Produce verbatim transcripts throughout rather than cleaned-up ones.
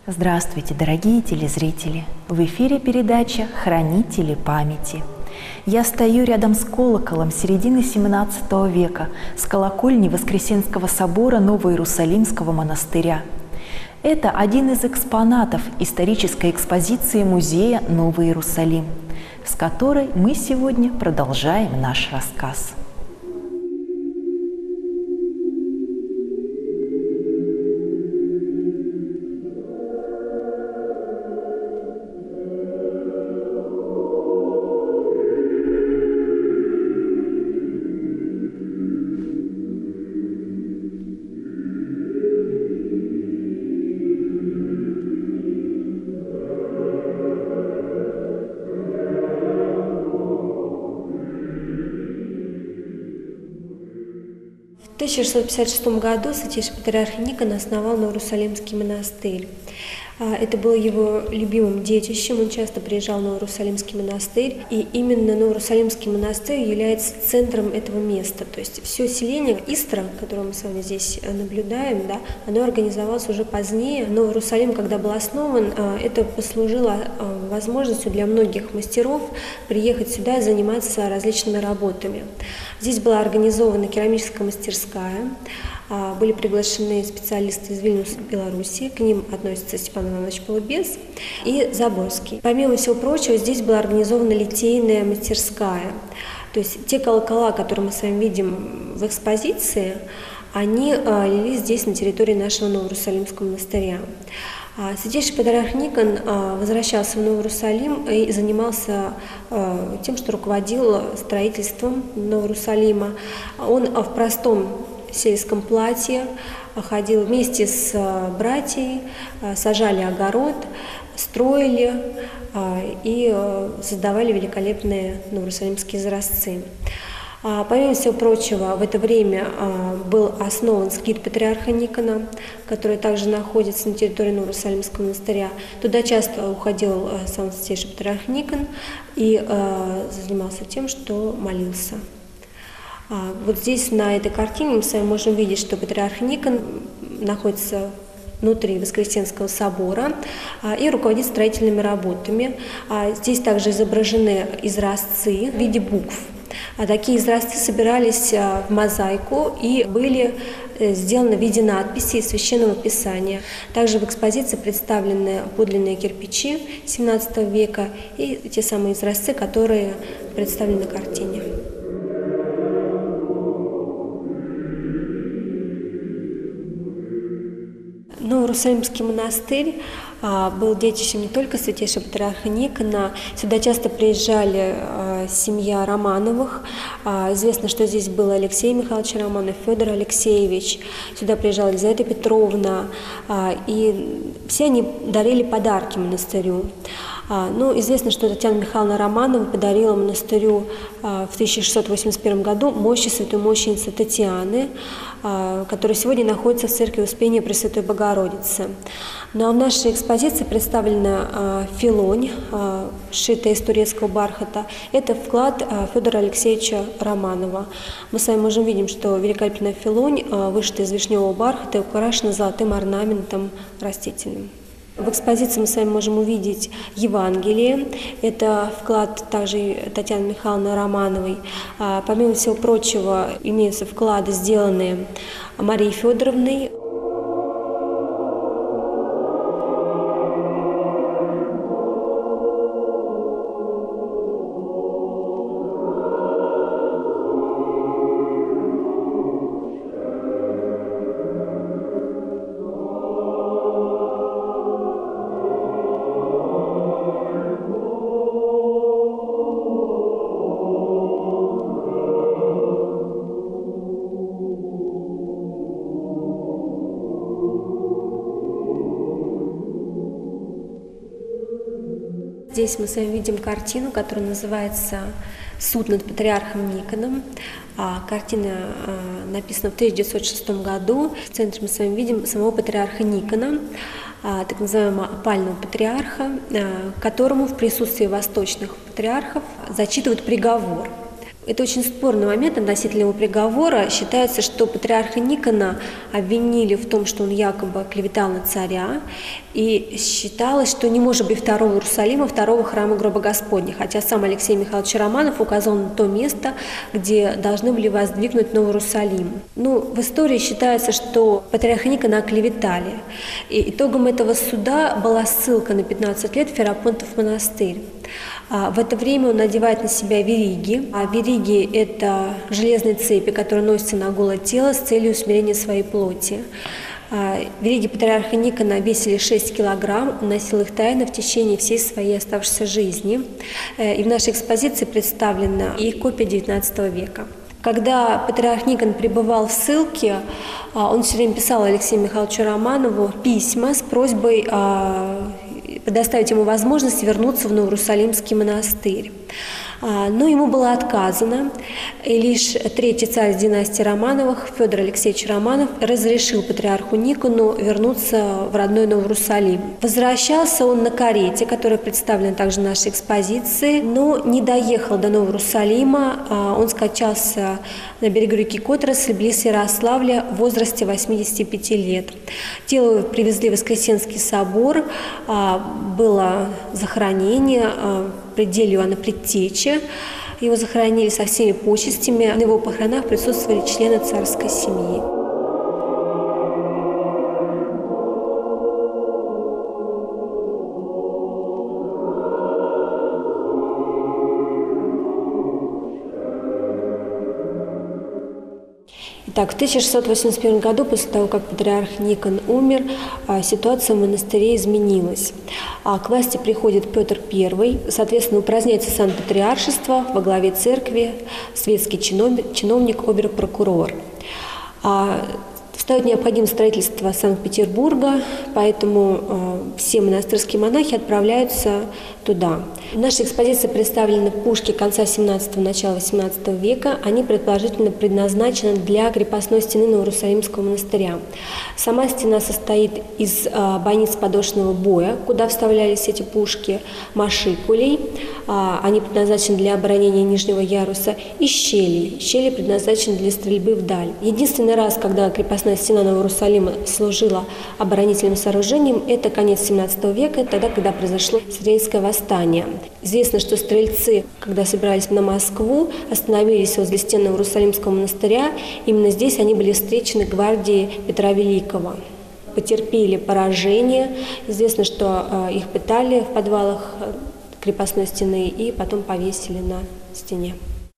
Здравствуйте, дорогие телезрители! В эфире передача «Хранители памяти». Я стою рядом с колоколом середины семнадцатого века, с колокольни Воскресенского собора Новоиерусалимского монастыря. Это один из экспонатов исторической экспозиции музея Новый Иерусалим, с которой мы сегодня продолжаем наш рассказ. В тысяча шестьсот пятьдесят шестом году святейший патриарх Никон основал Новоиерусалимский монастырь. Это было его любимым детищем, он часто приезжал в Новоиерусалимский монастырь, и именно Новоиерусалимский монастырь является центром этого места. То есть все селение Истра, которое мы с вами здесь наблюдаем, да, оно организовалось уже позднее. Новоиерусалим, когда был основан, это послужило возможностью для многих мастеров приехать сюда и заниматься различными работами. Здесь была организована керамическая мастерская, были приглашены специалисты из Вильнюса, Беларуси, к ним относятся Степан Иванович Полубец и Заборский. Помимо всего прочего, здесь была организована литейная мастерская. То есть те колокола, которые мы с вами видим в экспозиции, они лились здесь, на территории нашего Новоиерусалимского монастыря. Святейший патриарх Никон возвращался в Новый Иерусалим и занимался тем, что руководил строительством Нового Иерусалима. Он в простом сельском платье ходил вместе с братьями, сажали огород, строили и создавали великолепные новоиерусалимские изразцы. Помимо всего прочего, в это время был основан скит патриарха Никона, который также находится на территории Новоиерусалимского монастыря. Туда часто уходил сам святейший патриарх Никон и занимался тем, что молился. Вот здесь, на этой картине, мы с вами можем видеть, что патриарх Никон находится внутри Воскресенского собора и руководит строительными работами. Здесь также изображены изразцы в виде букв. А такие изразцы собирались в мозаику и были сделаны в виде надписей из Священного Писания. Также в экспозиции представлены подлинные кирпичи семнадцатого века и те самые изразцы, которые представлены на картине. Новоиерусалимский монастырь а, был детищем не только святейшего патриарха Никона. Сюда часто приезжали а, семья Романовых. А, известно, что здесь был Алексей Михайлович Романов, Федор Алексеевич. Сюда приезжала Елизавета Петровна. А, и все они дарили подарки монастырю. А, ну, известно, что Татьяна Михайловна Романова подарила монастырю а, в тысяча шестьсот восемьдесят первом году мощи святой мученицы Татьяны, а, которая сегодня находится в церкви Успения Пресвятой Богородицы. Ну а в нашей экспозиции представлена а, филонь, а, сшитая из турецкого бархата. Это вклад а, Федора Алексеевича Романова. Мы с вами можем видеть, что великолепная филонь а, вышита из вишневого бархата и украшена золотым орнаментом растительным. В экспозиции мы с вами можем увидеть Евангелие. Это вклад также Татьяны Михайловны Романовой. А, помимо всего прочего, имеются вклады, сделанные Марией Федоровной. Здесь мы с вами видим картину, которая называется «Суд над патриархом Никоном». Картина написана в тысяча девятьсот шестом году. В центре мы с вами видим самого патриарха Никона, так называемого опального патриарха, которому в присутствии восточных патриархов зачитывают приговор. Это очень спорный момент относительно его приговора. Считается, что патриарха Никона обвинили в том, что он якобы клеветал на царя, и считалось, что не может быть второго Иерусалима, второго храма гроба Господня, хотя сам Алексей Михайлович Романов указал на то место, где должны были воздвигнуть Новый Иерусалим. Ну, в истории считается, что патриарха Никона оклеветали, и итогом этого суда была ссылка на пятнадцать лет в Ферапонтов монастырь. В это время он надевает на себя вериги. А вериги – это железные цепи, которые носятся на голое тело с целью усмирения своей плоти. Вериги патриарха Никона весили шесть килограмм, он носил их тайно в течение всей своей оставшейся жизни. И в нашей экспозиции представлена их копия девятнадцатого века. Когда патриарх Никон пребывал в ссылке, он все время писал Алексею Михайловичу Романову письма с просьбой предоставить ему возможность вернуться в Новый Иерусалимский монастырь. Но ему было отказано, и лишь третий царь династии Романовых, Федор Алексеевич Романов, разрешил патриарху Никону вернуться в родной Новый Иерусалим. Возвращался он на карете, которая представлена также в нашей экспозиции, но не доехал до Нового Иерусалима. Он скончался на берегу реки Котросль, близ Ярославля, в возрасте восьмидесяти пяти лет. Тело его привезли в Воскресенский собор, было захоронение в пределе Иоанна Предтечи. Его захоронили со всеми почестями. На его похоронах присутствовали члены царской семьи. Так, в тысяча шестьсот восемьдесят первом году, после того, как патриарх Никон умер, ситуация в монастыре изменилась. К власти приходит Петр Первый, соответственно, упраздняется сан-патриаршество, во главе церкви светский чиновник, обер-прокурор. Встает необходимость строительства Санкт-Петербурга, поэтому э, все монастырские монахи отправляются туда. В нашей экспозиции представлены пушки конца семнадцатого – начала восемнадцатого века. Они предположительно предназначены для крепостной стены Новоиерусалимского монастыря. Сама стена состоит из э, бойниц подошвенного боя, куда вставлялись эти пушки, машикулей. Э, они предназначены для оборонения нижнего яруса, и щелей. Щели предназначены для стрельбы вдаль. Единственный раз, когда крепостная стена Нового Иерусалима служила оборонительным сооружением, это конец семнадцатого века, тогда, когда произошло Сирийское восстание. Известно, что стрельцы, когда собирались на Москву, остановились возле стен Нового Иерусалимского монастыря. Именно здесь они были встречены гвардией Петра Великого. Потерпели поражение. Известно, что их пытали в подвалах крепостной стены и потом повесили на стене.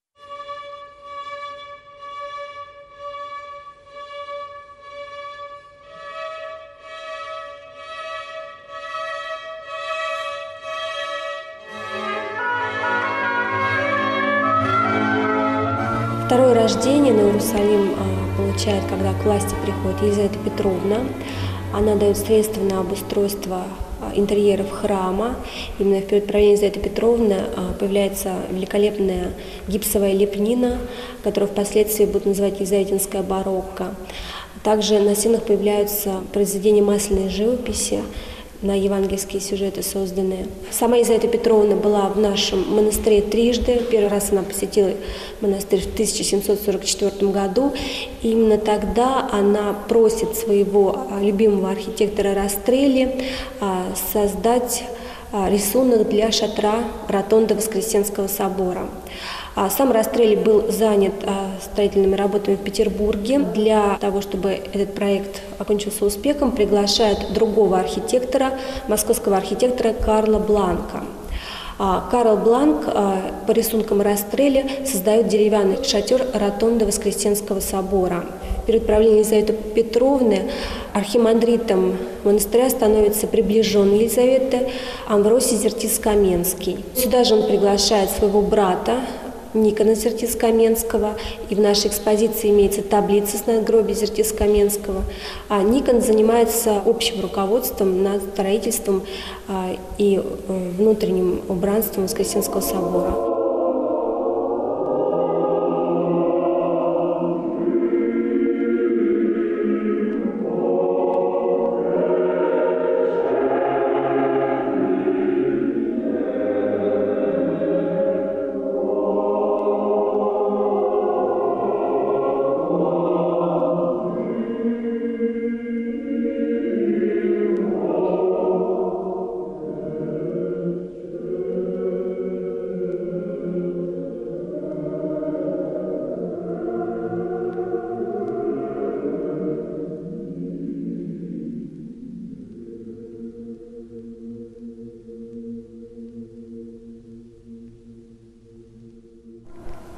Второе рождение на Иерусалим получает, когда к власти приходит Елизавета Петровна. Она дает средства на обустройство интерьеров храма. Именно в период правления Елизаветы Петровны появляется великолепная гипсовая лепнина, которую впоследствии будут называть елизаветинская барокко. Также на стенах появляются произведения масляной живописи, на евангельские сюжеты созданы. Сама Елизавета Петровна была в нашем монастыре трижды. Первый раз она посетила монастырь в тысяча семьсот сорок четвёртом году. И именно тогда она просит своего любимого архитектора Растрелли создать рисунок для шатра ротонды Воскресенского собора. Сам Растрелли был занят строительными работами в Петербурге. Для того, чтобы этот проект окончился успехом, приглашает другого архитектора, московского архитектора Карла Бланка. Карл Бланк по рисункам Растрелли создает деревянный шатер ротонды Воскресенского собора. Перед правлением Елизаветы Петровны архимандритом монастыря становится приближенный Елизаветы Амвросий Зертис-Каменский. Сюда же он приглашает своего брата Никона Зертис-Каменского, и в нашей экспозиции имеется таблица с надгробия Зертис-Каменского. А Никон занимается общим руководством над строительством и внутренним убранством Воскресенского собора.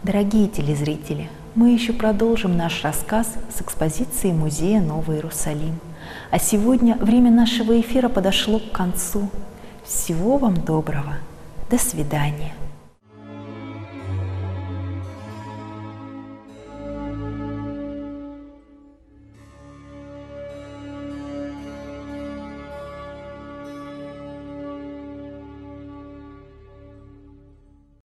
Дорогие телезрители, мы еще продолжим наш рассказ с экспозиции Музея Новый Иерусалим. А сегодня время нашего эфира подошло к концу. Всего вам доброго. До свидания.